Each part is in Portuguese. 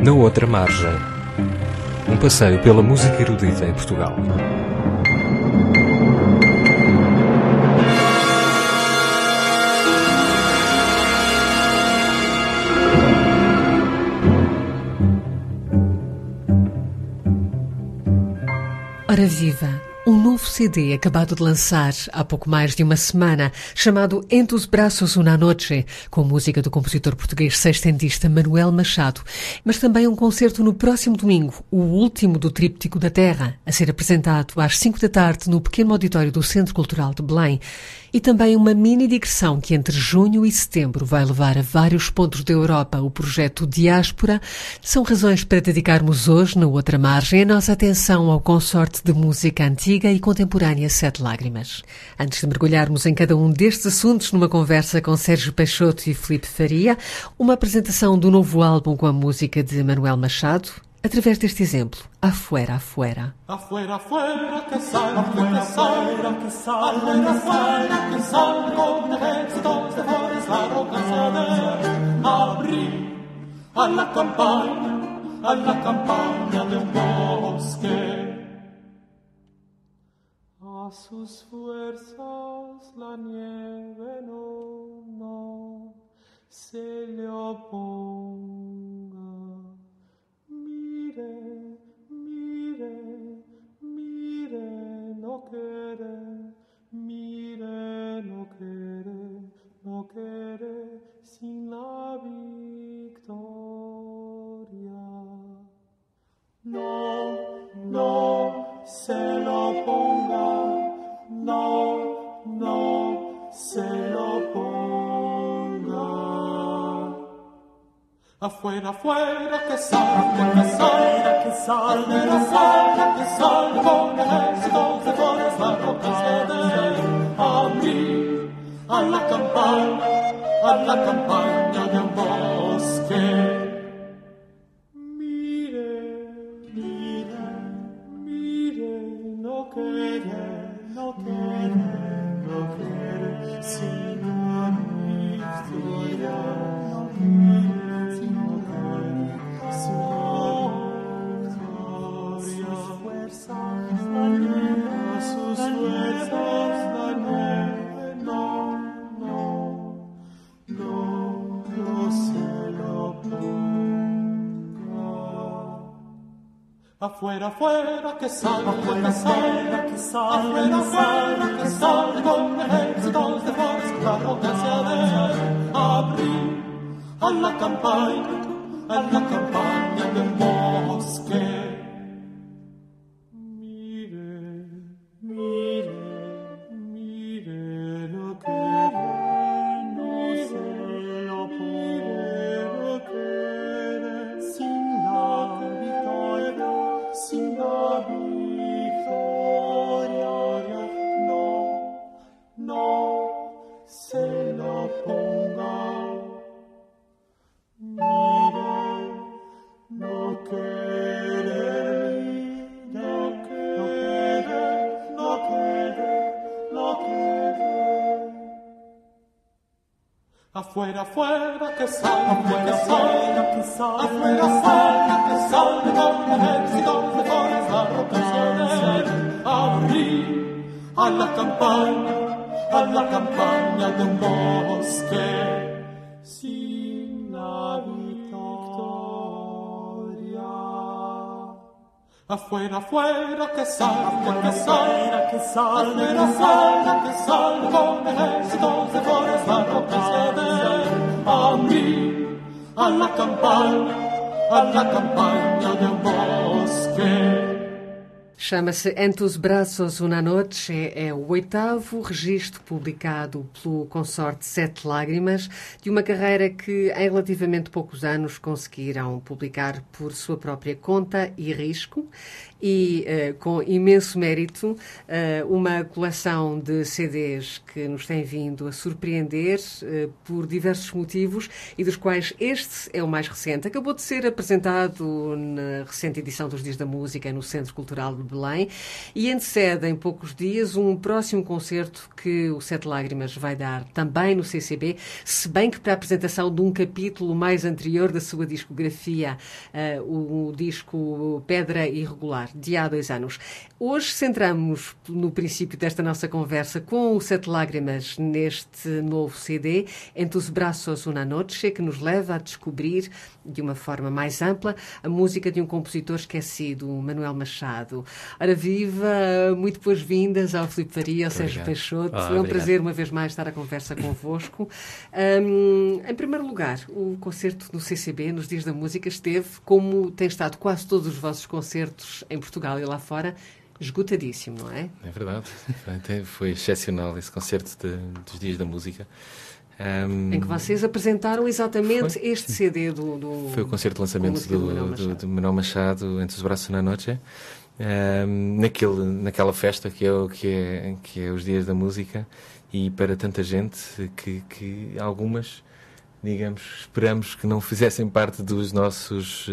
Na outra margem, um passeio pela música erudita em Portugal. Ora viva! Um novo CD acabado de lançar há pouco mais de uma semana, chamado Entre os Braços una noche, com música do compositor português sextentista Manuel Machado, mas também um concerto no próximo domingo, o último do Tríptico da Terra, a ser apresentado às 5 da tarde no pequeno auditório do Centro Cultural de Belém, e também uma mini digressão que entre junho e setembro vai levar a vários pontos da Europa o projeto Diáspora. São razões para dedicarmos hoje, na outra margem, a nossa atenção ao consorte de música antiga e contemporânea Sete Lágrimas. Antes de mergulharmos em cada um destes assuntos numa conversa com Sérgio Peixoto e Filipe Faria, uma apresentação do novo álbum com a música de Manuel Machado, através deste exemplo, Afuera, Afuera. Afuera, afuera, que sal, afuera, afuera, que sal, afuera, afuera, que sal, con ejércitos de flores la arrogancia de abrir a la campaña de un bosque. A sus fuerzas la nieve no se le oponga. Mire, mire, mire, no quiere, mire, no quiere, no quiere sin la victoria. No, no se lo ponga, no, no se lo ponga. Afuera, afuera, que salga, que salga, que salga, que salga, que salga, con ejércitos de flores la roca de abrir a la campaña de un bosque. Mire, mire, mire, no quiere, no quiere, no quiere, sino victoria, no quiere. Afuera, afuera, que salga, afuera, afuera, que salga, afuera, afuera, que salga, con ejércitos de flores, la arrogancia de abrir a la campaña de un bosque. Mire, mire, mire, no quiere, no se lo puede, no quiere, sin la victoria, sin la victoria, no, no se lo ponga. Mire, no quiere, no quiere, no quiere, no quiere. Afuera, afuera, que salga, afuera, afuera, que salga, afuera, afuera, que salga, con ejércitos de flores la roca de abrir a la campaña de un bosque. Sin la victoria. Afuera, afuera, que salga, afuera, afuera, que salga, afuera, afuera, que salga, con ejércitos de flores la roca de abrir a la campaña de un bosque. Chama-se Entre os Braços una noche, é o 8º registro publicado pelo consorte Sete Lágrimas, de uma carreira que em relativamente poucos anos conseguiram publicar por sua própria conta e risco, e com imenso mérito, uma coleção de CDs que nos tem vindo a surpreender por diversos motivos e dos quais este é o mais recente. Acabou de ser apresentado na recente edição dos Dias da Música no Centro Cultural de Belém, e antecede em poucos dias um próximo concerto que o Sete Lágrimas vai dar também no CCB, se bem que para a apresentação de um capítulo mais anterior da sua discografia, o disco Pedra Irregular, de há 2 anos. Hoje centramos no princípio desta nossa conversa com o Sete Lágrimas neste novo CD, Entre os Braços una Noche, que nos leva a descobrir de uma forma mais ampla a música de um compositor esquecido, Manuel Machado. Ora viva, muito boas-vindas ao Filipe Faria, ao Sérgio Peixoto. É um prazer uma vez mais estar à conversa convosco. Em primeiro lugar, o concerto no CCB, nos Dias da Música, esteve, como tem estado quase todos os vossos concertos em Portugal e lá fora, esgotadíssimo, não é? É verdade. Foi excepcional esse concerto dos Dias da Música. Em que vocês apresentaram exatamente este CD do... Foi o concerto de lançamento do Manuel Machado, Entre os Braços na Noche. Naquela festa que é os Dias da Música, e para tanta gente que algumas, digamos, esperamos que não fizessem parte dos nossos...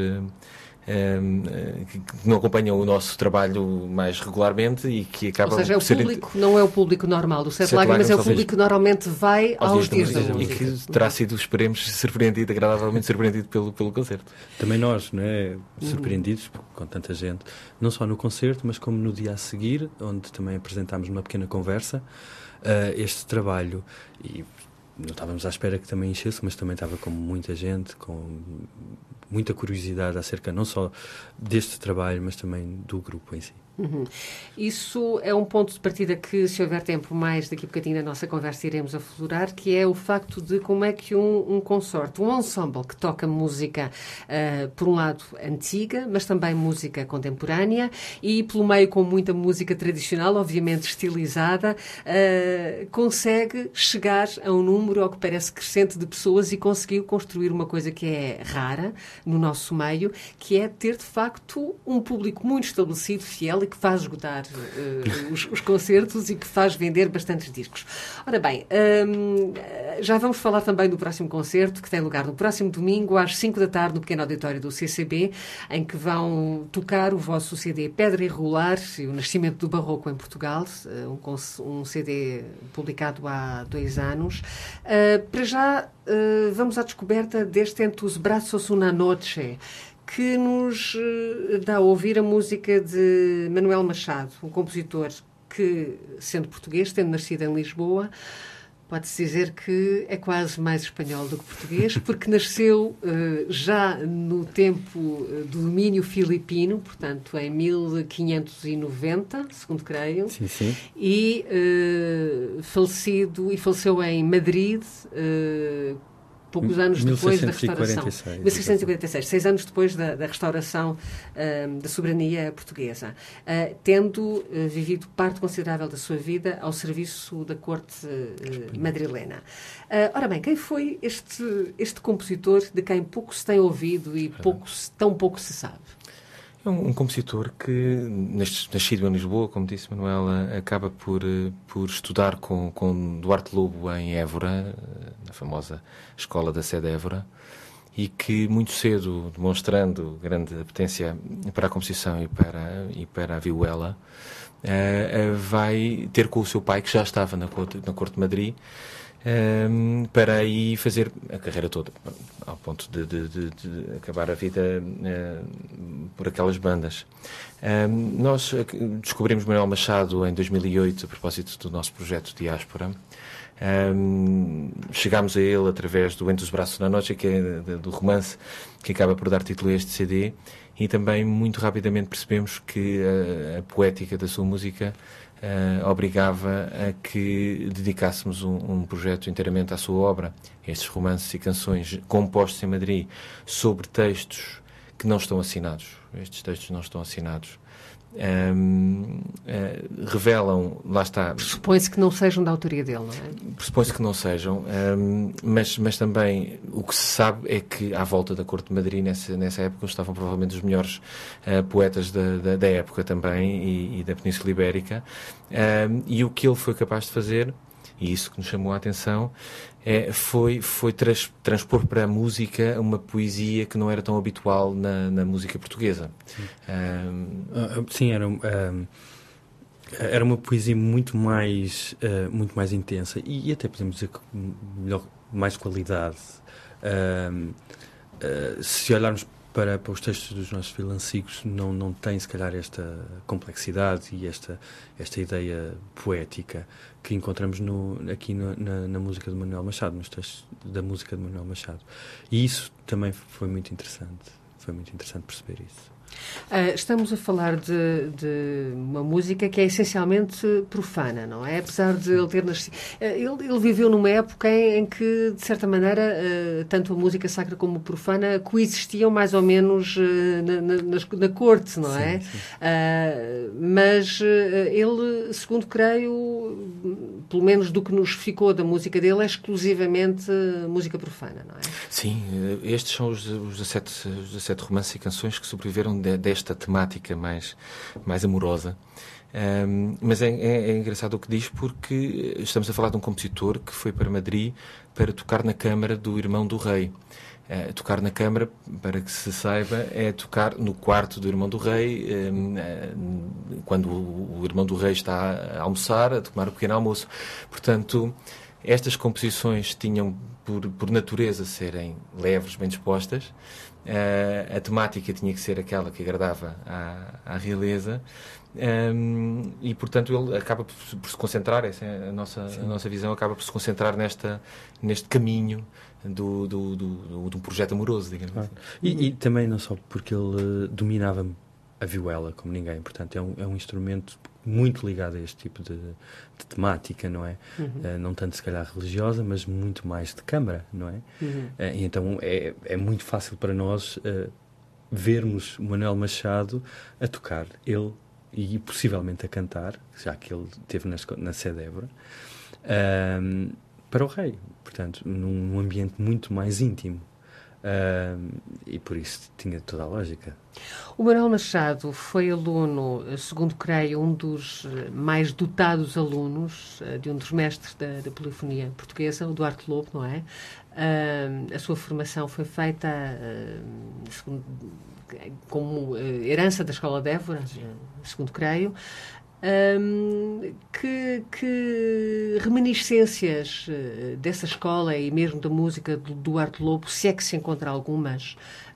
que não acompanham o nosso trabalho mais regularmente e que acabam... Ou seja, não é o público normal do Sete Lágrimas, é o público que normalmente vai aos Dias da Música. E que terá sido, esperemos, agradavelmente surpreendido pelo concerto. Também nós, não é? Surpreendidos com tanta gente, não só no concerto, mas como no dia a seguir, onde também apresentámos uma pequena conversa, este trabalho. E não estávamos à espera que também enchesse, mas também estava com muita gente, com muita curiosidade acerca não só deste trabalho, mas também do grupo em si. Isso é um ponto de partida que, se houver tempo mais daqui a bocadinho na nossa conversa, iremos aflorar, que é o facto de como é que um consorte, um ensemble que toca música, por um lado, antiga, mas também música contemporânea, e pelo meio com muita música tradicional, obviamente estilizada, consegue chegar a um número ao que parece crescente de pessoas e conseguiu construir uma coisa que é rara no nosso meio, que é ter, de facto, um público muito estabelecido, fiel, e que faz esgotar os concertos e que faz vender bastantes discos. Ora bem, já vamos falar também do próximo concerto, que tem lugar no próximo domingo, às 5 da tarde, no pequeno auditório do CCB, em que vão tocar o vosso CD Pedra Irregular e o Nascimento do Barroco em Portugal, um CD publicado há 2 anos. Para já, vamos à descoberta deste Entre os Braços una Noche, que nos dá a ouvir a música de Manuel Machado, um compositor que, sendo português, tendo nascido em Lisboa, pode-se dizer que é quase mais espanhol do que português, porque nasceu já no tempo do domínio filipino, portanto, em 1590, segundo creio. Sim, sim. E faleceu em Madrid, poucos anos depois da restauração. 1646, 6 anos depois da restauração da soberania portuguesa, tendo vivido parte considerável da sua vida ao serviço da corte madrilena. Ora bem, quem foi este compositor de quem pouco se tem ouvido e tão pouco se sabe? É um compositor que, nascido em Lisboa, como disse Manuela, acaba por estudar com Duarte Lobo em Évora, na famosa escola da Sé de Évora, e que muito cedo, demonstrando grande apetência para a composição e para a vihuela, vai ter com o seu pai, que já estava na corte de Madrid, para aí fazer a carreira toda, ao ponto de acabar a vida por aquelas bandas. Nós descobrimos Manuel Machado em 2008, a propósito do nosso projeto Diáspora. Chegámos a ele através do Entre os Braços na Noche, que é do romance que acaba por dar título a este CD, e também muito rapidamente percebemos que a poética da sua música obrigava a que dedicássemos um projeto inteiramente à sua obra. Estes romances e canções compostos em Madrid sobre textos que não estão assinados. Estes textos não estão assinados. Revelam, lá está... Pressupõe-se que não sejam da autoria dele, não é? Pressupõe-se que não sejam, mas também o que se sabe é que à volta da corte de Madrid, nessa época, estavam provavelmente os melhores poetas da época também e da Península Ibérica, e o que ele foi capaz de fazer, E isso que nos chamou a atenção foi transpor para a música uma poesia que não era tão habitual na música portuguesa. Sim, era uma poesia muito mais intensa e até podemos dizer que melhor, mais qualidade. Se olharmos para os textos dos nossos vilancicos, não tem se calhar esta complexidade e esta ideia poética que encontramos aqui na música de Manuel Machado, nos textos da música de Manuel Machado. E isso também foi muito interessante. Foi muito interessante perceber isso. Estamos a falar de uma música que é essencialmente profana, não é? Apesar de ele ter nascido... Ele viveu numa época em que, de certa maneira, tanto a música sacra como a profana coexistiam mais ou menos na corte, não é? Sim. Mas ele, segundo creio, pelo menos do que nos ficou da música dele, é exclusivamente música profana, não é? Sim, estes são os 17 romances e canções que sobreviveram desta temática mais amorosa. Mas é engraçado o que diz, porque estamos a falar de um compositor que foi para Madrid para tocar na câmara do irmão do rei. Tocar na câmara, para que se saiba, é tocar no quarto do irmão do rei, quando o irmão do rei está a almoçar, a tomar o pequeno almoço. Portanto, estas composições tinham por natureza serem leves, bem dispostas. A temática tinha que ser aquela que agradava à realeza, e portanto ele acaba por se concentrar, essa é a nossa visão, acaba por se concentrar neste caminho de um projeto amoroso, digamos assim. E também não só porque ele dominava a vihuela como ninguém, portanto é um instrumento muito ligado a este tipo de temática, não é? Não tanto se calhar religiosa, mas muito mais de câmara, não é? E então é muito fácil para nós vermos Manuel Machado a tocar, ele e possivelmente a cantar, já que ele esteve na Sé de Évora, para o rei, portanto num ambiente muito mais íntimo. E por isso tinha toda a lógica. O Manuel Machado foi aluno, segundo creio, um dos mais dotados alunos de um dos mestres da polifonia portuguesa, o Duarte Lobo, não é? A sua formação foi feita como herança da Escola de Évora, segundo creio. Que reminiscências dessa escola e mesmo da música do Duarte Lobo, se é que se encontra algumas,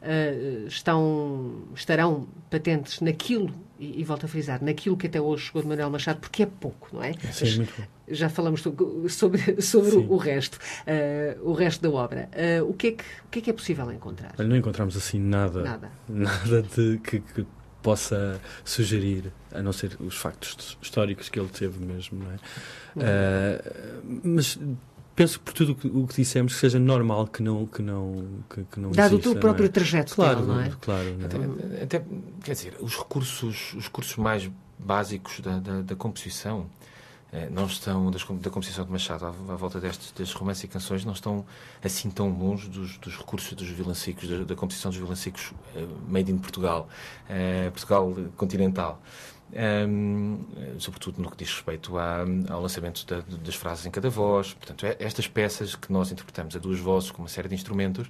estarão patentes naquilo, e volto a frisar, naquilo que até hoje chegou de Manuel Machado, porque é pouco, não é? Sim, muito bom. Já falamos sobre o resto da obra. O que é possível encontrar? Não encontramos assim nada de que possa sugerir, a não ser os factos históricos que ele teve mesmo, não é? Mas penso por tudo o que dissemos que seja normal que não dado exista, o teu próprio trajeto claro, dele, não é? Claro, não é? Até, quer dizer, os recursos mais básicos da composição não estão, da composição de Machado à volta destes romances e canções, não estão assim tão longe dos recursos dos vilancicos, da composição dos vilancicos made in Portugal, Portugal continental. Sobretudo no que diz respeito ao lançamento das frases em cada voz. Portanto, estas peças que nós interpretamos a duas vozes com uma série de instrumentos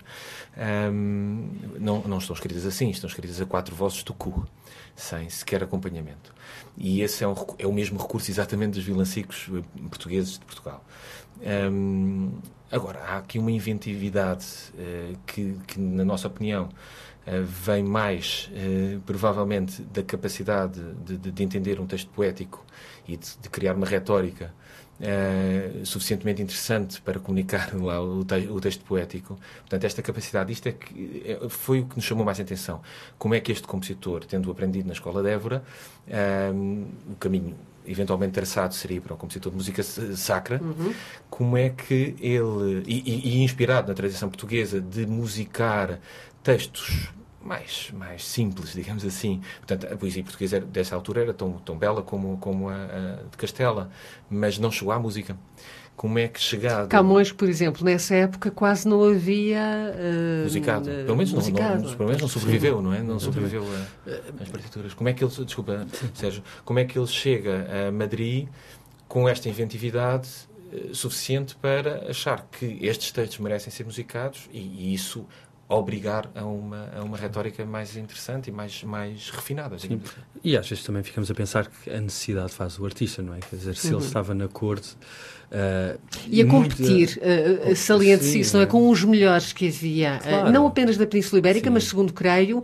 não estão escritas assim, estão escritas a 4 vozes do cu, sem sequer acompanhamento. E esse é o mesmo recurso exatamente dos vilancicos portugueses de Portugal. Agora, há aqui uma inventividade que na nossa opinião, vem mais, provavelmente, da capacidade de entender um texto poético e de criar uma retórica suficientemente interessante para comunicar lá o texto poético. Portanto, esta capacidade, isto foi o que nos chamou mais a atenção. Como é que este compositor, tendo aprendido na Escola de Évora, o caminho eventualmente traçado seria para um compositor de música sacra, como é que ele, e inspirado na tradição portuguesa de musicar textos mais simples, digamos assim. Portanto, a poesia portuguesa dessa altura era tão bela como a de Castela, mas não chegou à música. Como é que chegado... Camões, por exemplo, nessa época quase não havia... musicado. Pelo menos não sobreviveu, não é? Não sobreviveu às partituras. Como é que ele... Desculpa, Sérgio. Como é que ele chega a Madrid com esta inventividade suficiente para achar que estes textos merecem ser musicados e isso obrigar a uma retórica mais interessante e mais refinada. Sim. E às vezes também ficamos a pensar que a necessidade faz o artista, não é? Quer dizer, se ele estava na corte... e a competir, saliente-se isso, não é? Com os melhores que havia, claro. Não apenas da Península Ibérica, Sim. mas, segundo creio,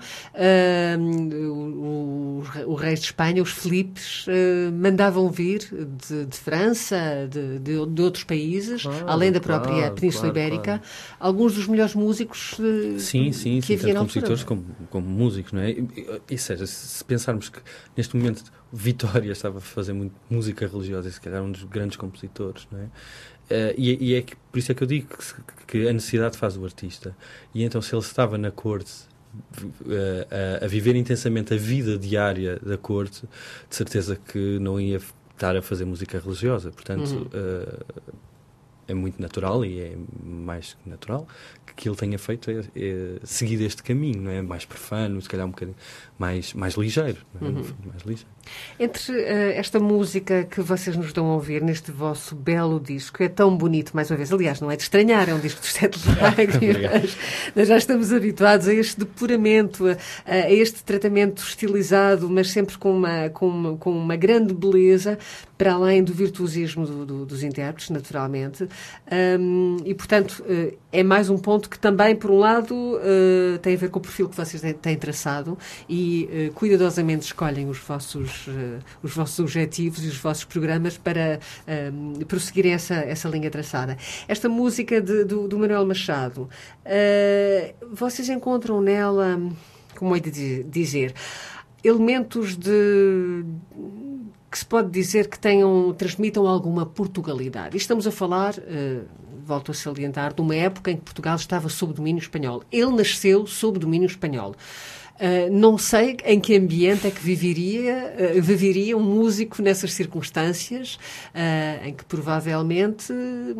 os reis de Espanha, os Filipes, mandavam vir de França, de outros países, além da própria Península Ibérica, alguns dos melhores músicos sim, que havia tanto na compositores altura. como músicos, não é? E seja, se pensarmos que neste momento Vitória estava a fazer muito música religiosa e se calhar um dos grandes compositores, não é? E é que, por isso é que eu digo que a necessidade faz o artista. E então se ele estava na corte a viver intensamente a vida diária da corte, de certeza que não ia estar a fazer música religiosa. Portanto, é muito natural e é mais que natural que ele tenha feito seguido este caminho, não é? Mais profano, se calhar um bocadinho mais ligeiro, não é? Mais ligeiro. Entre esta música que vocês nos dão a ouvir neste vosso belo disco, é tão bonito, mais uma vez, aliás, não é de estranhar, é um disco dos 7 lágrimas, nós já estamos habituados a este depuramento, a este tratamento estilizado, mas sempre com uma grande beleza, para além do virtuosismo dos intérpretes, naturalmente, e, portanto, é mais um ponto que também, por um lado, tem a ver com o perfil que vocês têm traçado e cuidadosamente escolhem os vossos objetivos e os vossos programas para prosseguirem essa linha traçada. Esta música do Manuel Machado, vocês encontram nela, como é de dizer, elementos que se pode dizer que transmitam alguma Portugalidade. E estamos a falar, volto a salientar, de uma época em que Portugal estava sob domínio espanhol. Ele nasceu sob domínio espanhol. Não sei em que ambiente é que viveria um músico nessas circunstâncias, em que provavelmente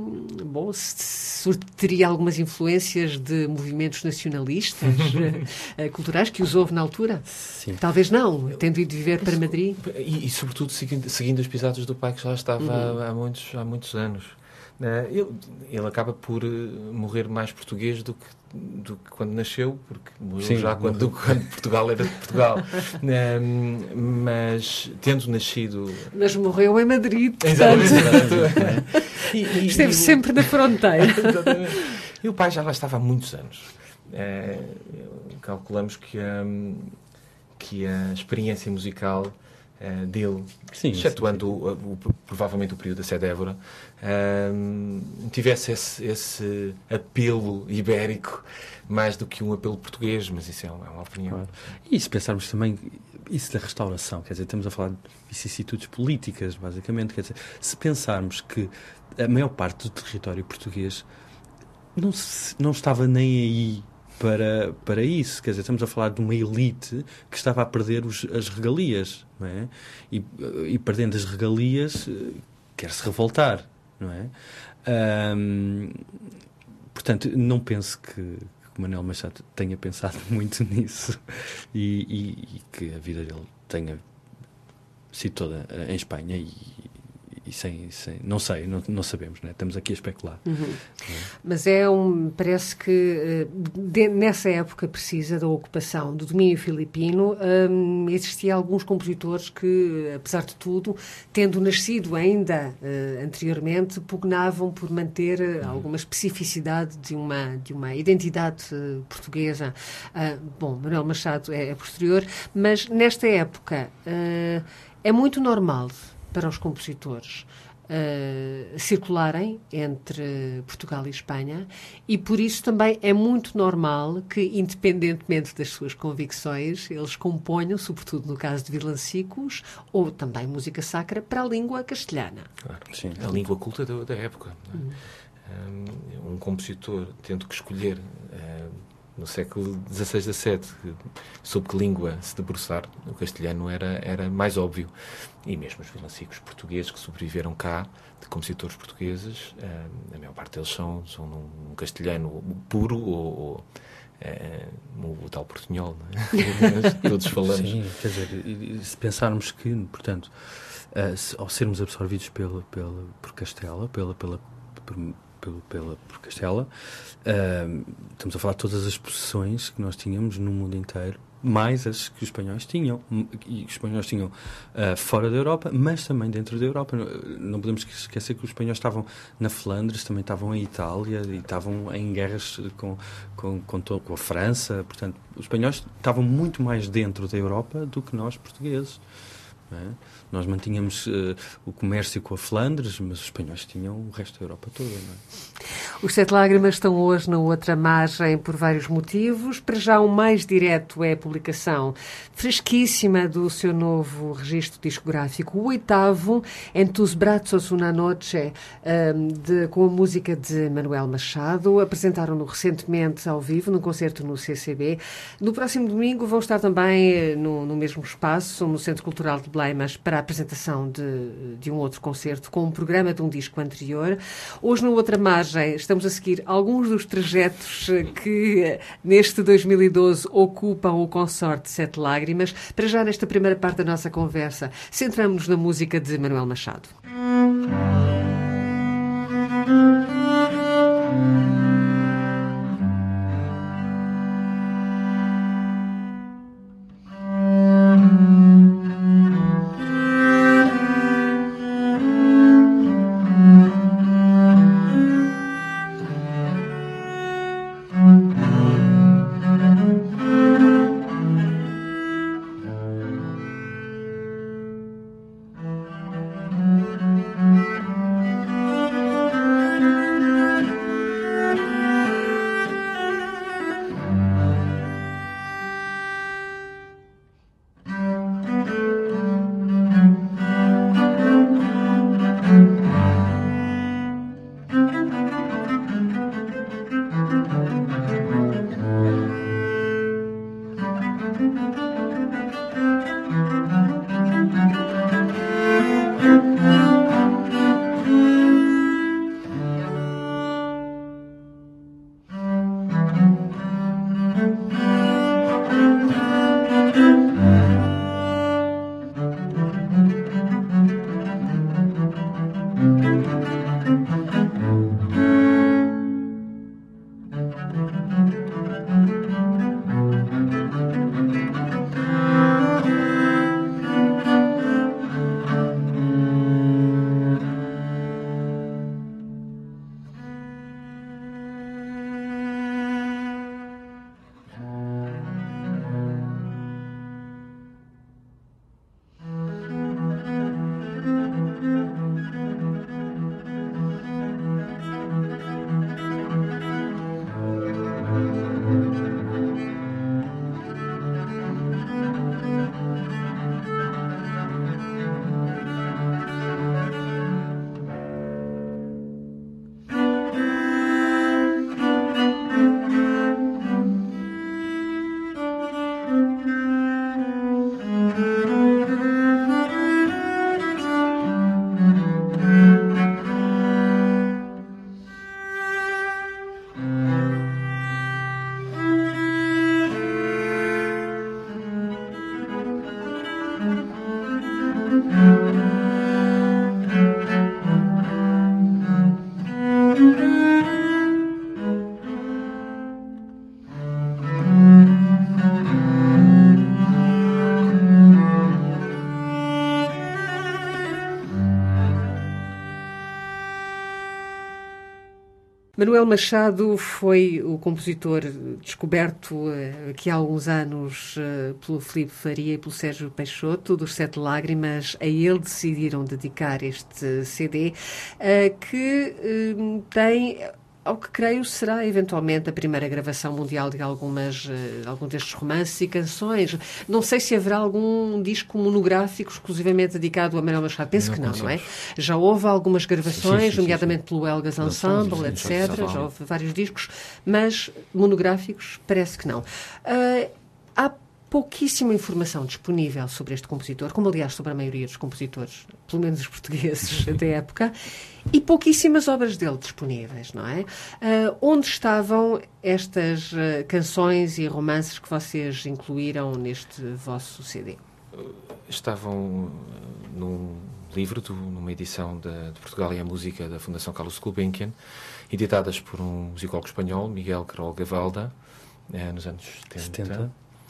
teria algumas influências de movimentos nacionalistas culturais que os houve na altura. Sim. Talvez não, tendo ido viver para Madrid. E sobretudo seguindo os pisados do pai que já estava há muitos anos. Ele acaba por morrer mais português do que quando nasceu, porque morreu já quando Portugal era Portugal. Mas tendo nascido... Mas morreu em Madrid, portanto. Exatamente. Esteve sempre na fronteira. Exatamente. E o pai já lá estava há muitos anos. Calculamos que a experiência musical dele, excetuando provavelmente o período da Sé Évora, tivesse esse apelo ibérico mais do que um apelo português, mas isso é uma opinião. Claro. E se pensarmos também isso da restauração, quer dizer, estamos a falar de vicissitudes políticas, basicamente, quer dizer, se pensarmos que a maior parte do território português não estava nem aí para isso, quer dizer, estamos a falar de uma elite que estava a perder as regalias, não é? E perdendo as regalias quer-se revoltar, não é? Portanto, não penso que Manuel Machado tenha pensado muito nisso e que a vida dele tenha sido toda em Espanha e não sei, não sabemos, né? Estamos aqui a especular. Mas parece que nessa época precisa da ocupação do domínio filipino, existia alguns compositores que, apesar de tudo, tendo nascido ainda anteriormente, pugnavam por manter alguma especificidade de uma identidade portuguesa. Manuel Machado é posterior, mas nesta época é muito normal para os compositores circularem entre Portugal e Espanha e por isso também é muito normal que, independentemente das suas convicções, eles componham, sobretudo no caso de vilancicos ou também música sacra, para a língua castelhana. Claro, sim. A língua culta da época. Um compositor tendo que escolher no século XVI a XVII, sob que língua se debruçar, o castelhano era mais óbvio. E mesmo os vilancicos portugueses que sobreviveram cá, de compositores portugueses, a maior parte deles são num castelhano puro ou o tal portunhol, não é? Todos falamos. Sim, quer dizer, se pensarmos que, portanto, ao sermos absorvidos por Castela, por Castela, estamos a falar de todas as possessões que nós tínhamos no mundo inteiro, mais as que os espanhóis tinham, e os espanhóis tinham fora da Europa, mas também dentro da Europa. Não podemos esquecer que os espanhóis estavam na Flandres, também estavam em Itália, e estavam em guerras com a França. Portanto, os espanhóis estavam muito mais dentro da Europa do que nós, portugueses. Não é? Nós mantínhamos o comércio com a Flandres, mas os espanhóis tinham o resto da Europa toda. Não é? Os Sete Lágrimas estão hoje na outra margem por vários motivos. Para já, o mais direto é a publicação fresquíssima do seu novo registro discográfico, o 8º, En tus brazos una noche, com a música de Manuel Machado. Apresentaram-no recentemente ao vivo, num concerto no CCB. No próximo domingo vão estar também no mesmo espaço, no Centro Cultural de Belém, mas para a apresentação de um outro concerto, com um programa de um disco anterior. Hoje, na outra margem, estamos a seguir alguns dos trajetos que, neste 2012, ocupam o Consorte Sete Lágrimas. Para já, nesta primeira parte da nossa conversa, centramos-nos na música de Manuel Machado. Manuel Machado foi o compositor descoberto aqui há alguns anos pelo Filipe Faria e pelo Sérgio Peixoto, dos Sete Lágrimas. A ele decidiram dedicar este CD, que tem, ao que creio, será eventualmente a primeira gravação mundial de algum destes romances e canções. Não sei se haverá algum disco monográfico exclusivamente dedicado a Manuel Machado. Penso que não é? Já houve algumas gravações, nomeadamente pelo Elgas Ensemble, etc. Já houve vários discos, mas monográficos parece que não. Há pouquíssima informação disponível sobre este compositor, como aliás sobre a maioria dos compositores, pelo menos os portugueses da época, e pouquíssimas obras dele disponíveis, não é? Onde estavam estas canções e romances que vocês incluíram neste vosso CD? Estavam num livro, numa edição de Portugal e a Música da Fundação Carlos Gulbenkian, editadas por um musicólogo espanhol, Miguel Querol Gavalda, nos anos 70.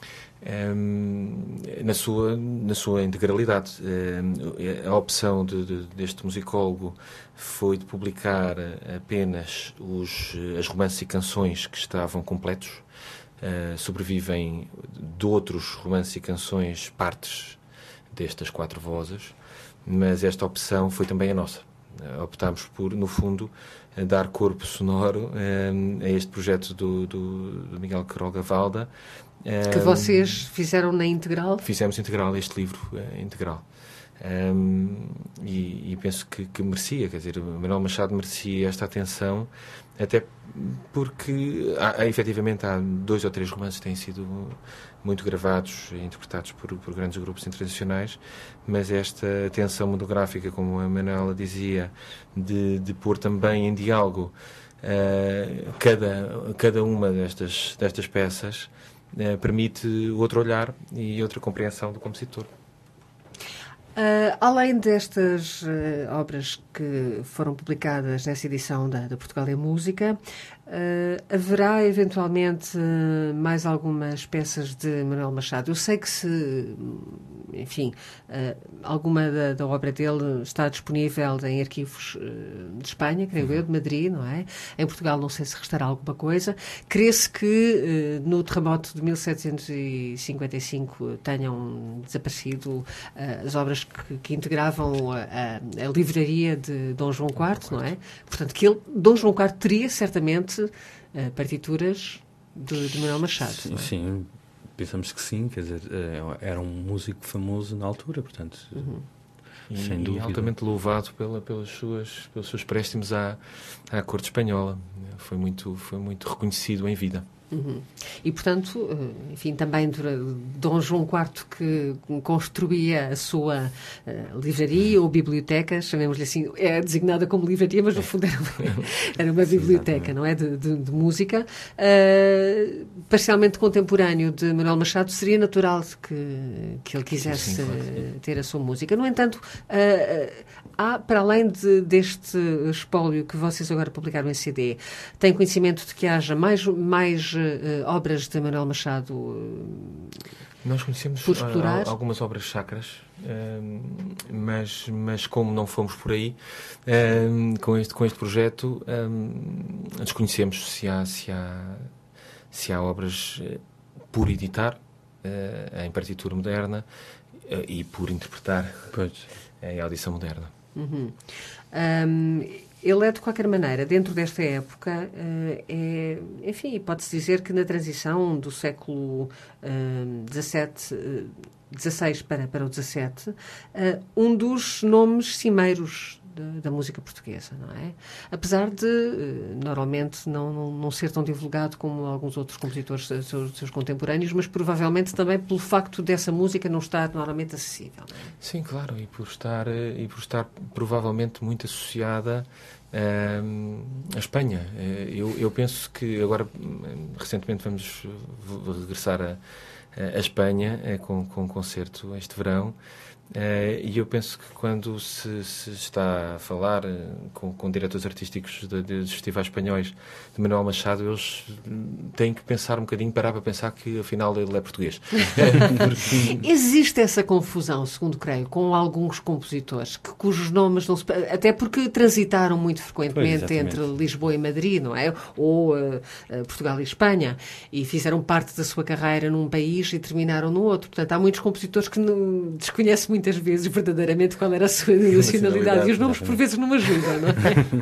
Na sua integralidade. A opção deste musicólogo foi de publicar apenas as romances e canções que estavam completos. Sobrevivem de outros romances e canções partes destas 4 vozes, mas esta opção foi também a nossa. Optámos por, no fundo, dar corpo sonoro a este projeto do Miguel Querol Gavalda. Que vocês fizeram na integral? Fizemos integral, este livro integral. E penso que merecia, quer dizer, Manuel Machado merecia esta atenção, até porque efetivamente há 2 ou 3 romances que têm sido muito gravados e interpretados por grandes grupos internacionais, mas esta atenção monográfica, como a Manuela dizia, de pôr também em diálogo cada uma destas peças, permite outro olhar e outra compreensão do compositor. Além destas obras que foram publicadas nessa edição da Portugal e Música, haverá eventualmente mais algumas peças de Manuel Machado? Eu sei que alguma da obra dele está disponível em arquivos de Espanha, creio eu, de Madrid, não é? Em Portugal não sei se restará alguma coisa. Crê-se que no terremoto de 1755 tenham desaparecido as obras que integravam a livraria de Dom João IV, não é? Portanto, Dom João IV teria certamente partituras de Manuel Machado. Sim, pensamos que sim, quer dizer, era um músico famoso na altura, portanto, sem dúvida. E altamente louvado pelos seus préstimos à corte espanhola. Foi muito reconhecido em vida. E, portanto, enfim, também Dom João IV, que construía a sua livraria ou biblioteca, chamemos-lhe assim, é designada como livraria, mas no fundo era uma biblioteca, não é? De música. Parcialmente contemporâneo de Manuel Machado, seria natural que ele quisesse ter a sua música. No entanto, há, para além deste espólio que vocês agora publicaram em CD, tem conhecimento de que haja mais obras de Manuel Machado? Nós conhecemos algumas obras sacras, mas como não fomos por aí, com este projeto, desconhecemos se há obras por editar em partitura moderna e por interpretar em audição moderna. Ele é, de qualquer maneira, dentro desta época, enfim, pode-se dizer que na transição do século XVI para o XVII, um dos nomes cimeiros da música portuguesa, não é? Apesar de, normalmente, não ser tão divulgado como alguns outros compositores seus contemporâneos, mas provavelmente também pelo facto dessa música não estar normalmente acessível. Não é? Sim, claro, e por estar provavelmente muito associada à Espanha. Eu penso que agora, recentemente, vamos regressar a Espanha com um concerto este verão. E eu penso que quando se está a falar com diretores artísticos dos festivais espanhóis de Manuel Machado, eles têm que pensar um bocadinho, parar para pensar que afinal ele é português. Existe essa confusão, segundo creio, com alguns compositores cujos nomes não se... Até porque transitaram muito frequentemente entre Lisboa e Madrid, não é? Ou Portugal e Espanha, e fizeram parte da sua carreira num país e terminaram no outro. Portanto, há muitos compositores que desconhecem muitas vezes verdadeiramente qual era a sua nacionalidade, e os nomes por vezes não ajudam, não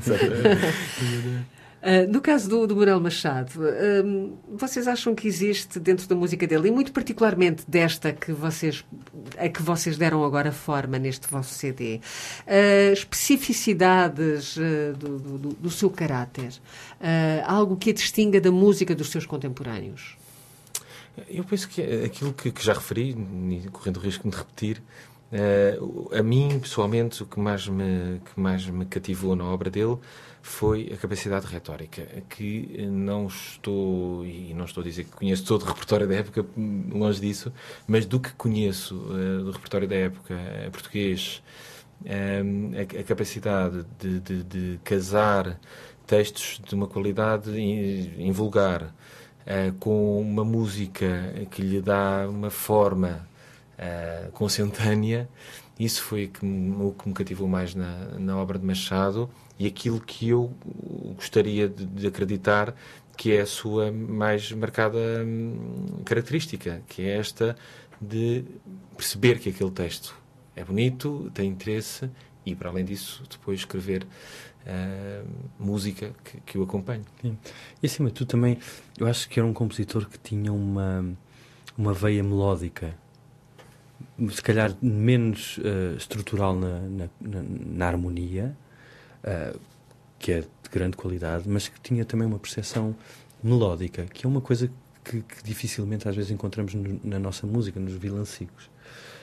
é? No caso do Manuel Machado, vocês acham que existe dentro da música dele, e muito particularmente desta a que vocês deram agora forma neste vosso CD, especificidades do seu caráter, algo que a distinga da música dos seus contemporâneos? Eu penso que aquilo que já referi, correndo o risco de me repetir, a mim, pessoalmente, o que mais me cativou na obra dele foi a capacidade retórica, que não estou a dizer que conheço todo o repertório da época, longe disso, mas do que conheço do repertório da época português, a capacidade de casar textos de uma qualidade invulgar com uma música que lhe dá uma forma consentânea, isso foi o que me cativou mais na obra de Machado, e aquilo que eu gostaria de acreditar que é a sua mais marcada característica, que é esta de perceber que aquele texto é bonito, tem interesse e, para além disso, depois escrever música que o acompanhe. Sim. E, acima de tudo, também, eu acho que era um compositor que tinha uma veia melódica, se calhar menos estrutural na harmonia, que é de grande qualidade, mas que tinha também uma percepção melódica, que é uma coisa que dificilmente às vezes encontramos na nossa música, nos vilancicos.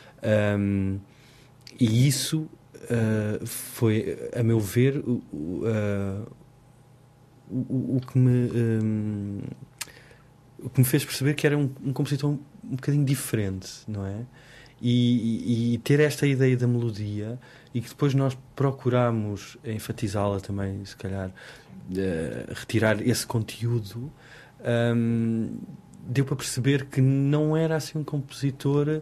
E isso foi, a meu ver, o que me fez perceber que era um compositor um bocadinho diferente, não é? E ter esta ideia da melodia, e que depois nós procuramos enfatizá-la também, se calhar retirar esse conteúdo, deu para perceber que não era assim um compositor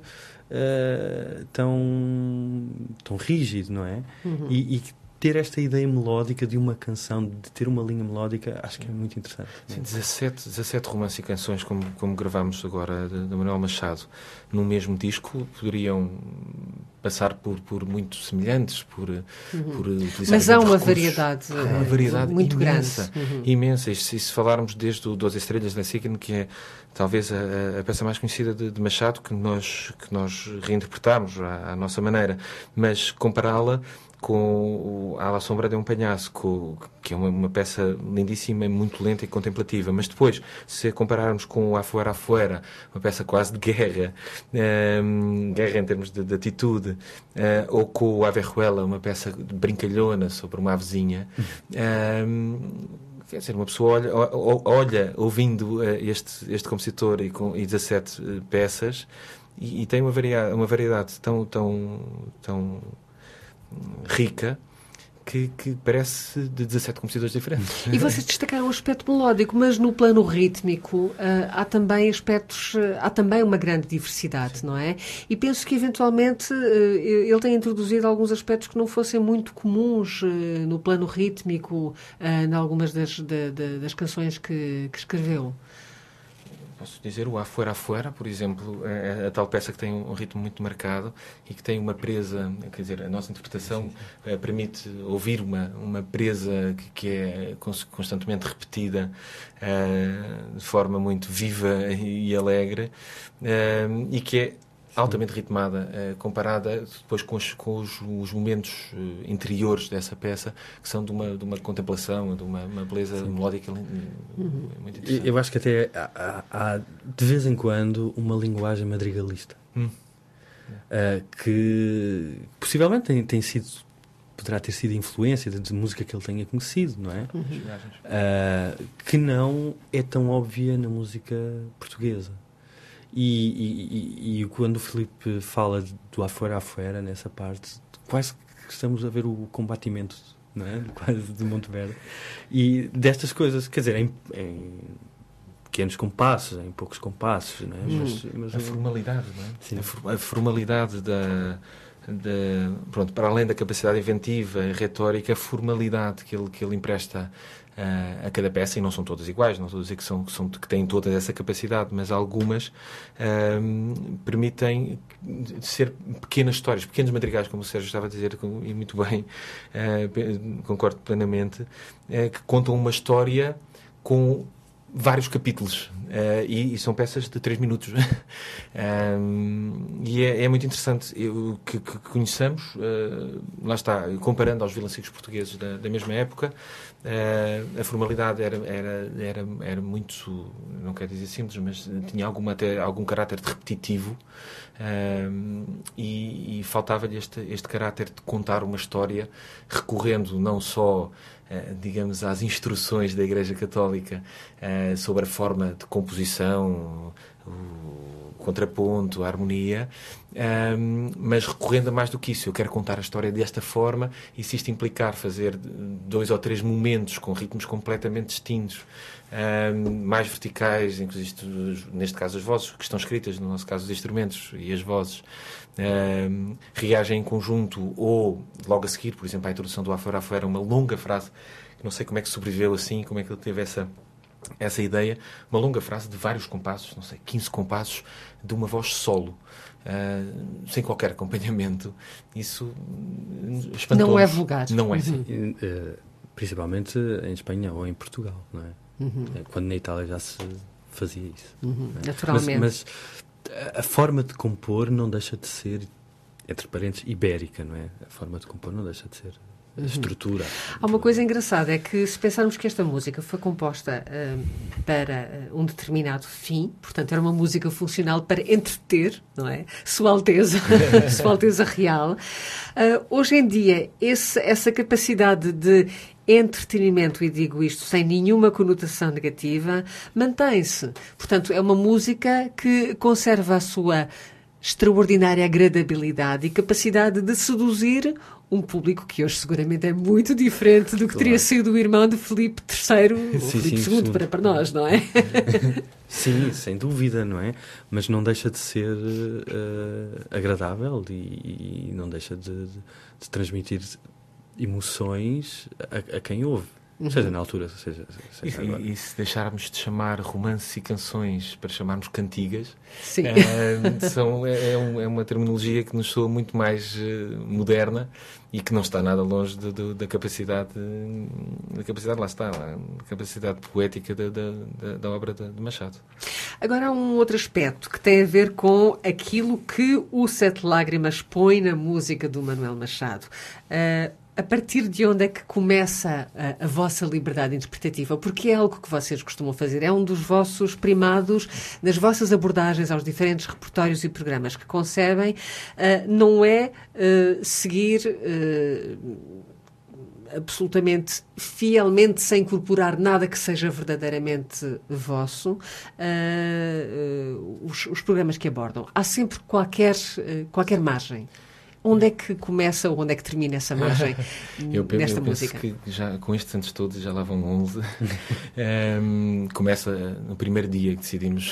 tão rígido, não é? Uhum. E ter esta ideia melódica de uma canção, de ter uma linha melódica, acho que é muito interessante. Sim, 17 romances e canções, como gravámos agora, de Manuel Machado, num mesmo disco, poderiam passar por muito semelhantes, por utilizar Mas há uma variedade muito imensa, grande. imensa. E se falarmos desde o 12 Estrelas da Signo, que é talvez a peça mais conhecida de Machado, que nós reinterpretámos à nossa maneira, mas compará-la com A la sombra de um palhaço, que é uma peça lindíssima, muito lenta e contemplativa. Mas depois, se compararmos com o Afuera Afuera, uma peça quase de guerra em termos de atitude, ou com o Averruela, uma peça brincalhona sobre uma avezinha, quer dizer, uma pessoa olha ouvindo este compositor e 17 peças, e tem uma variedade tão rica que parece de 17 compositores diferentes. E vocês destacaram o aspecto melódico, mas no plano rítmico há também uma grande diversidade, não é? E penso que eventualmente ele tem introduzido alguns aspectos que não fossem muito comuns no plano rítmico em algumas das canções que escreveu. Posso dizer, o Afuera Afuera, por exemplo, é a tal peça que tem um ritmo muito marcado e que tem uma presa, quer dizer, a nossa interpretação permite ouvir uma presa que é constantemente repetida de forma muito viva e alegre, e que é altamente ritmada, comparada depois com os momentos interiores dessa peça, que são de uma contemplação, de uma beleza melódica muito interessante. Eu acho que até há de vez em quando uma linguagem madrigalista que possivelmente poderá ter sido influência de música que ele tenha conhecido, não é? Que não é tão óbvia na música portuguesa. E quando o Filipe fala do Afuera Afuera, nessa parte, quase que estamos a ver o combatimento, não é? Quase de Monteverde. E destas coisas, quer dizer, em pequenos compassos, em poucos compassos, não é? Mas a formalidade, não é? Sim. A formalidade pronto, para além da capacidade inventiva e retórica, a formalidade que ele empresta a cada peça, e não são todas iguais, não estou a dizer que têm toda essa capacidade, mas algumas permitem ser pequenas histórias, pequenos madrigais, como o Sérgio estava a dizer, e muito bem, concordo plenamente, que contam uma história com vários capítulos e são peças de 3 minutos. E é muito interessante que conheçamos, lá está, comparando aos vilancicos portugueses da mesma época, a formalidade era muito, não quero dizer simples, mas tinha até algum caráter de repetitivo, e faltava-lhe este caráter de contar uma história recorrendo não só, digamos, às instruções da Igreja Católica sobre a forma de composição, o contraponto, a harmonia, mas recorrendo a mais do que isso. Eu quero contar a história desta forma, e se isto implicar fazer 2 ou 3 momentos com ritmos completamente distintos, mais verticais, inclusive neste caso as vozes que estão escritas, no nosso caso os instrumentos e as vozes reagem em conjunto, ou logo a seguir, por exemplo, a introdução do Afuera Afuera, uma longa frase, que não sei como é que sobreviveu assim, como é que ele teve essa ideia, uma longa frase de vários compassos, não sei, 15 compassos, de uma voz solo, sem qualquer acompanhamento. Isso espantou-nos. Não é vulgar. Não é. Principalmente em Espanha ou em Portugal, não é? Quando na Itália já se fazia isso. Naturalmente. Mas a forma de compor não deixa de ser, entre parênteses, ibérica, não é? A forma de compor não deixa de ser a estrutura. Há uma coisa engraçada, é que se pensarmos que esta música foi composta para um determinado fim, portanto era uma música funcional para entreter, não é? Sua Alteza, Sua Alteza Real. Hoje em dia, essa capacidade de entretenimento, e digo isto sem nenhuma conotação negativa, mantém-se. Portanto, é uma música que conserva a sua extraordinária agradabilidade e capacidade de seduzir um público que hoje seguramente é muito diferente do que teria sido o irmão de Filipe III, ou Filipe II para nós, não é? Sim, sem dúvida, não é? Mas não deixa de ser agradável e não deixa de transmitir emoções a quem ouve. Seja na altura, seja agora. E se deixarmos de chamar romances e canções para chamarmos cantigas, Sim. É uma terminologia que nos soa muito mais moderna e que não está nada longe da capacidade, lá está, a capacidade poética da obra de Machado. Agora há um outro aspecto que tem a ver com aquilo que o Sete Lágrimas põe na música do Manuel Machado. A partir de onde é que começa a vossa liberdade interpretativa? Porque é algo que vocês costumam fazer. É um dos vossos primados, das vossas abordagens aos diferentes repertórios e programas que concebem. Não é seguir absolutamente, fielmente, sem incorporar nada que seja verdadeiramente vosso, os programas que abordam. Há sempre qualquer margem. Onde é que começa ou onde é que termina essa margem desta música? Eu penso que já, com estes anos todos, já lá vão 11, começa no primeiro dia que decidimos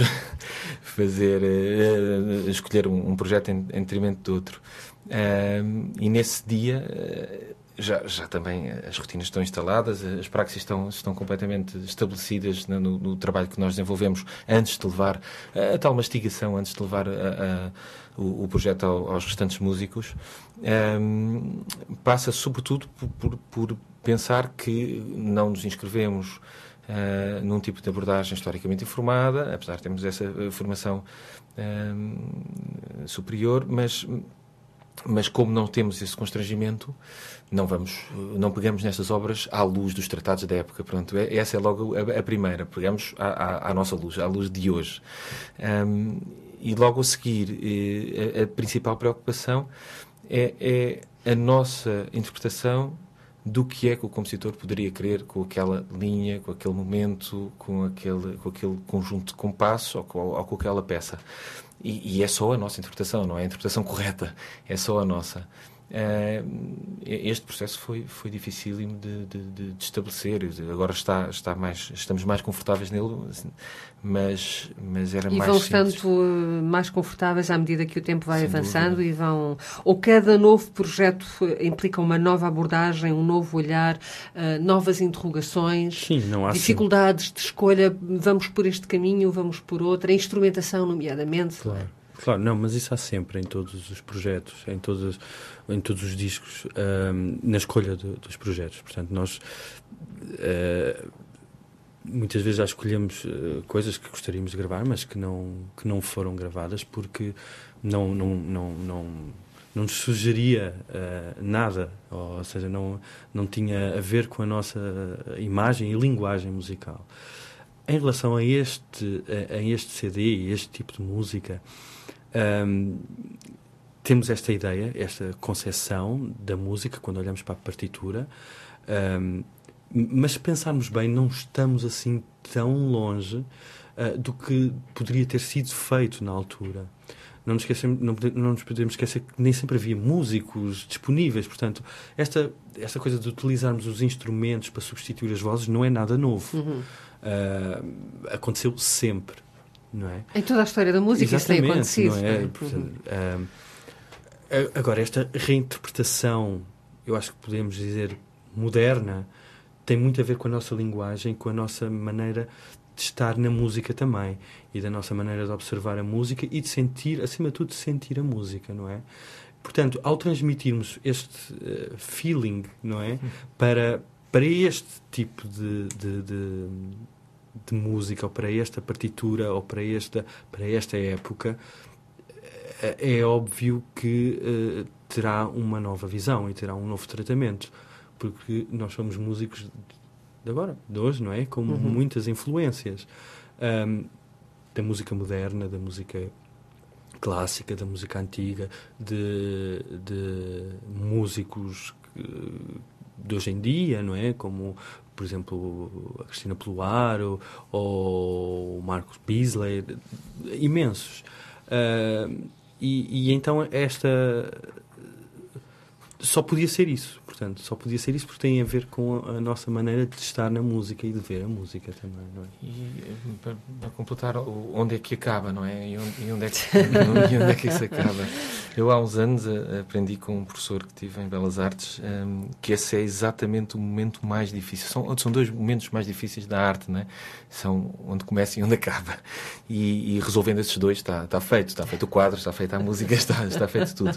escolher um projeto em detrimento do outro. E nesse dia já também as rotinas estão instaladas, as praxis estão completamente estabelecidas no trabalho que nós desenvolvemos antes de levar a tal mastigação, antes de levar o projeto aos restantes músicos. Passa sobretudo por pensar que não nos inscrevemos num tipo de abordagem historicamente informada, apesar de termos essa formação superior, mas como não temos esse constrangimento, não pegamos nestas obras à luz dos tratados da época. Pronto, essa é logo a primeira. Pegamos à nossa luz, à luz de hoje. E logo a seguir, a principal preocupação é a nossa interpretação do que é que o compositor poderia querer com aquela linha, com aquele momento, com aquele conjunto de compassos ou com aquela peça. E é só a nossa interpretação, não é a interpretação correta, é só a nossa. Este processo foi dificílimo de estabelecer. Agora estamos mais confortáveis nele, mas era mais simples. E vão estando mais confortáveis à medida que o tempo vai avançando e vão... Ou cada novo projeto implica uma nova abordagem, um novo olhar, novas interrogações, sim, não há dificuldades de escolha, vamos por este caminho, vamos por outro, a instrumentação, nomeadamente. Claro, não, mas isso há sempre em todos os projetos, em todos os discos, na escolha dos projetos. Portanto, nós muitas vezes já escolhemos coisas que gostaríamos de gravar, mas que não foram gravadas porque não nos sugeria nada, ou seja, não tinha a ver com a nossa imagem e linguagem musical. Em relação a este CD e este tipo de música, temos esta ideia, esta concepção da música quando olhamos para a partitura, mas se pensarmos bem, não estamos assim tão longe do que poderia ter sido feito na altura. Não nos podemos esquecer que nem sempre havia músicos disponíveis. Portanto, esta coisa de utilizarmos os instrumentos para substituir as vozes não é nada novo. Aconteceu sempre, não é? Em toda a história da música isso tem acontecido. Não é? Portanto, agora, esta reinterpretação, eu acho que podemos dizer moderna, tem muito a ver com a nossa linguagem, com a nossa maneira de estar na música também, e da nossa maneira de observar a música e de sentir, acima de tudo, de sentir a música, não é? Portanto, ao transmitirmos este feeling, não é? Para este tipo de música, ou para esta partitura, ou para esta época, é óbvio que terá uma nova visão e terá um novo tratamento, porque nós somos músicos de hoje, não é? Com muitas influências da música moderna, da música clássica, da música antiga, de músicos de hoje em dia, não é? Como, por exemplo, a Cristina Ploar ou o Marcos Beasley, imensos. E então só podia ser isso. Portanto, só podia ser isso porque tem a ver com a nossa maneira de estar na música e de ver a música também, não é? E para completar, onde é que acaba, não é? E onde é que isso acaba? Eu há uns anos aprendi com um professor que tive em Belas Artes que esse é exatamente o momento mais difícil. São dois momentos mais difíceis da arte, não é? São onde começa e onde acaba. E resolvendo esses dois está feito o quadro, está feita a música, está feito tudo.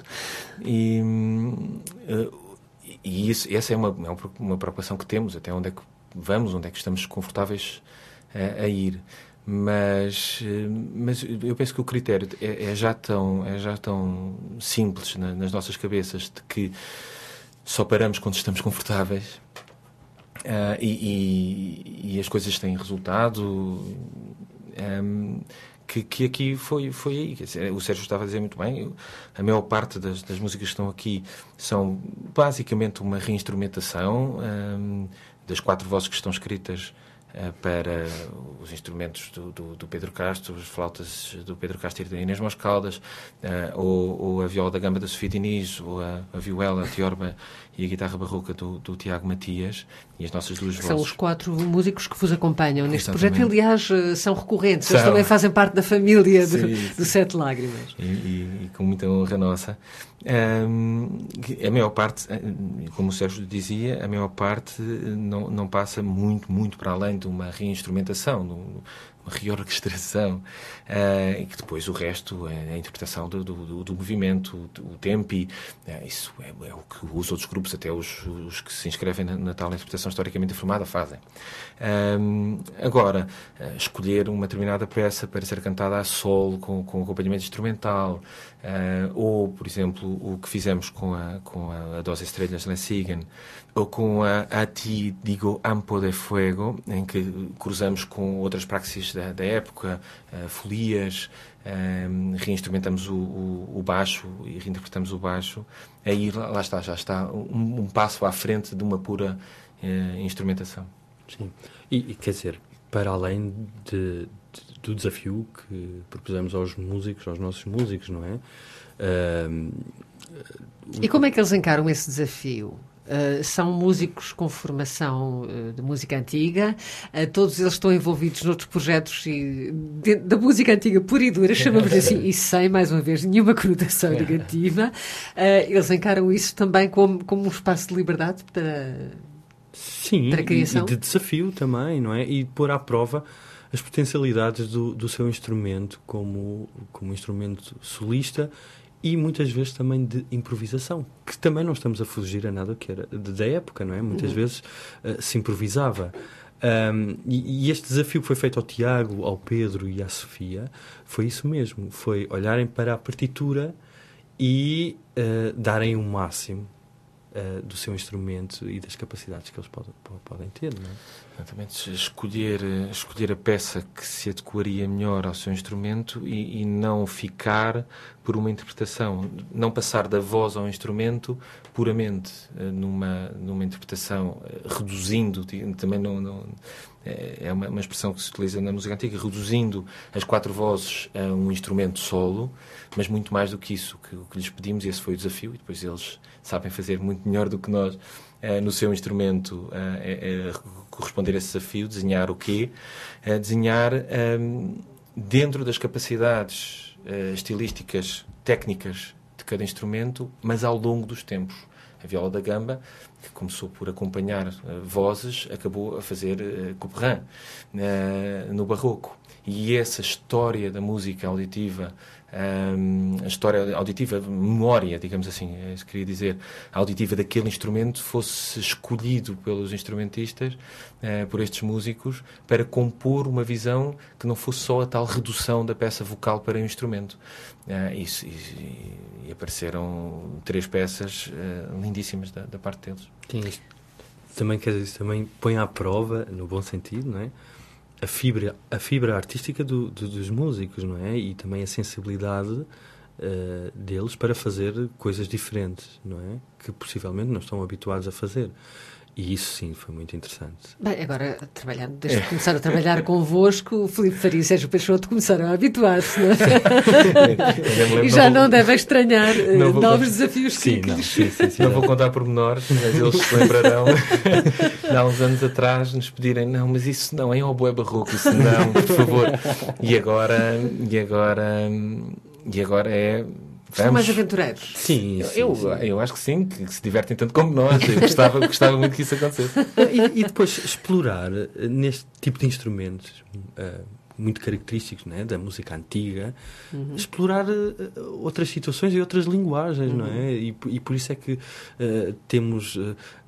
E essa é uma preocupação que temos, até onde é que vamos, onde é que estamos confortáveis a ir. Mas eu penso que o critério é já tão simples nas nossas cabeças, de que só paramos quando estamos confortáveis e as coisas têm resultado. Que aqui foi aí. O Sérgio estava a dizer muito bem, a maior parte das músicas que estão aqui são basicamente uma reinstrumentação das 4 vozes que estão escritas para os instrumentos do Pedro Castro, as flautas do Pedro Castro e da Inês Moscaldas, ou a viola da gamba da Sofia Diniz, ou a vihuela, a tiorba e a guitarra barroca do Tiago Matias, e as nossas 2 vozes. São os 4 músicos que vos acompanham neste Exatamente. projeto, e aliás são recorrentes, eles também fazem parte da família do Sete Lágrimas. E com muita honra nossa. A maior parte, como o Sérgio dizia, a maior parte não passa muito para além de uma reinstrumentação, de uma reorquestração, e que depois o resto é a interpretação do movimento, o tempo, isso é o que os outros grupos, até os que se inscrevem na tal interpretação historicamente informada, fazem. Agora, escolher uma determinada peça para ser cantada a solo, com acompanhamento instrumental, ou, por exemplo, o que fizemos com a 12 Estrelas de Lensigen, ou com a Ti Digo Ampo de Fuego, em que cruzamos com outras praxis da época, folias, reinstrumentamos o baixo e reinterpretamos o baixo. Aí lá está, já está um passo à frente de uma pura instrumentação. Sim, e quer dizer, para além do desafio que propusemos aos nossos músicos, não é? E como é que eles encaram esse desafio? São músicos com formação de música antiga, todos eles estão envolvidos noutros projetos da música antiga pura e dura, chamamos assim, e sem, mais uma vez, nenhuma conotação negativa. Eles encaram isso também como um espaço de liberdade para a criação? E de desafio também, não é? E pôr à prova as potencialidades do seu instrumento como instrumento solista, e muitas vezes também de improvisação, que também não estamos a fugir a nada que era da época, não é? Muitas vezes se improvisava. E este desafio que foi feito ao Tiago, ao Pedro e à Sofia foi isso mesmo, foi olharem para a partitura e darem o máximo do seu instrumento e das capacidades que eles podem ter, não é? Exatamente, escolher a peça que se adequaria melhor ao seu instrumento e não ficar por uma interpretação, não passar da voz ao instrumento puramente numa interpretação, reduzindo, também é uma expressão que se utiliza na música antiga, reduzindo as 4 vozes a um instrumento solo, mas muito mais do que isso, o que lhes pedimos, e esse foi o desafio, e depois eles sabem fazer muito melhor do que nós no seu instrumento, corresponder a esse desafio, desenhar o quê? Desenhar dentro das capacidades estilísticas, técnicas de cada instrumento, mas ao longo dos tempos. A viola da gamba, que começou por acompanhar vozes, acabou a fazer Couperin no Barroco. E essa história da música auditiva, a história auditiva, memória, digamos assim, é isso que queria dizer, a auditiva daquele instrumento fosse escolhido pelos instrumentistas, por estes músicos, para compor uma visão que não fosse só a tal redução da peça vocal para o instrumento. E apareceram 3 peças lindíssimas da parte deles. Sim, isto também, quer dizer, também põe à prova, no bom sentido, não é? A fibra artística dos músicos, não é? E também a sensibilidade deles para fazer coisas diferentes, não é? Que possivelmente não estão habituados a fazer. E isso, sim, foi muito interessante. Bem, agora, desde que começaram a trabalhar convosco, o Filipe Faria e Sérgio Peixoto começaram a habituar-se, não é? E já não devem estranhar novos desafios que lhes... Não vou contar pormenores, mas eles se lembrarão de há uns anos atrás nos pedirem, não, mas isso não, é oboé barroco, isso não, por favor. E agora é... São mais aventureiros. Sim, eu acho que sim, que se divertem tanto como nós. Eu gostava muito que isso acontecesse. E depois explorar neste tipo de instrumentos muito característicos, né, da música antiga, explorar outras situações e outras linguagens, não é? E por isso é que temos...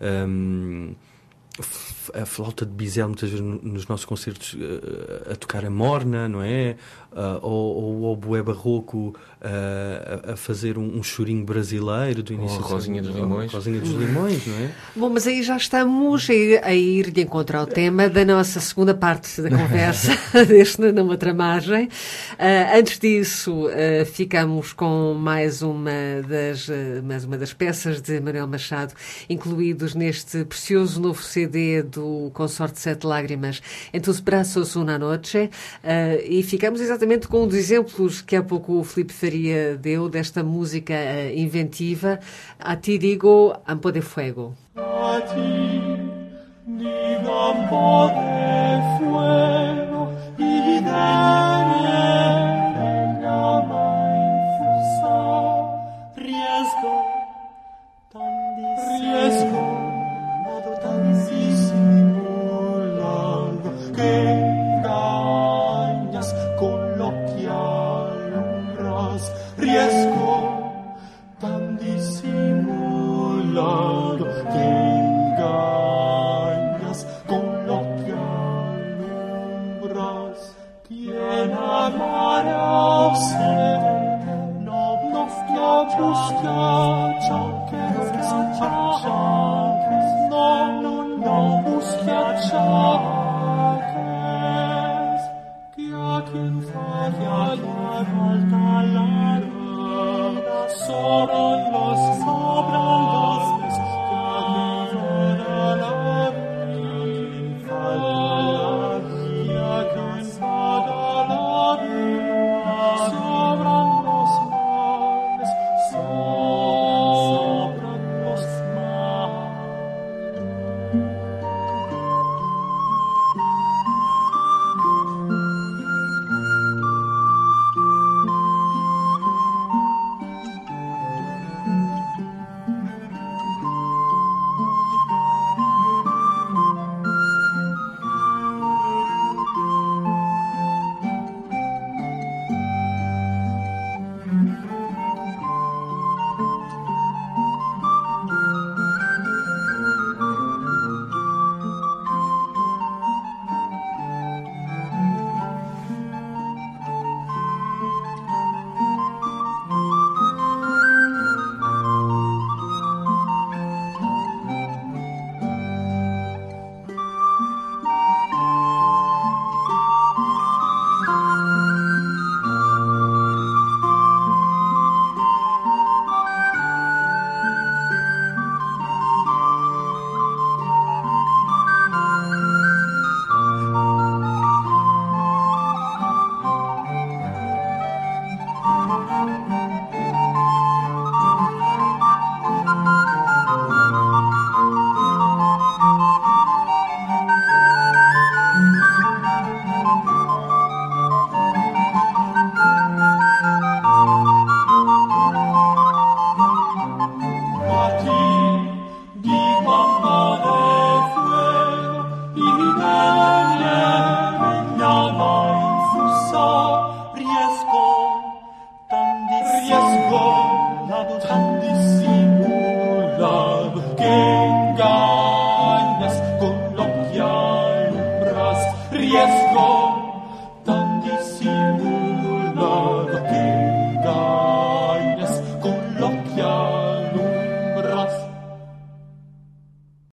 a flauta de bisel muitas vezes nos nossos concertos a tocar a morna, não é? Ou o oboé barroco a fazer um chorinho brasileiro do início. Ou a Rosinha dos Limões. Rosinha dos Limões, não é? Bom, mas aí já estamos a ir de encontro ao tema da nossa segunda parte da conversa, deste Numa Tramagem. Antes disso, ficamos com mais uma das peças de Manuel Machado, incluídos neste precioso novo CD do Consorte Sete Lágrimas, Entre os Braços una Noche, e ficamos exatamente com um dos exemplos que há pouco o Filipe Faria deu desta música inventiva. A ti digo un po' de fuego. A ti digo un po' de fuego y venga mai fusa. Riesgo tantísimo que engañas con lo que alumbras. Riesgo tan disimulado que engañas con lo que alumbras. Quien amará no busca achaques, que a quien falla la falta la sobran los que a quien falla la sobran los males, sobran los males. Riesco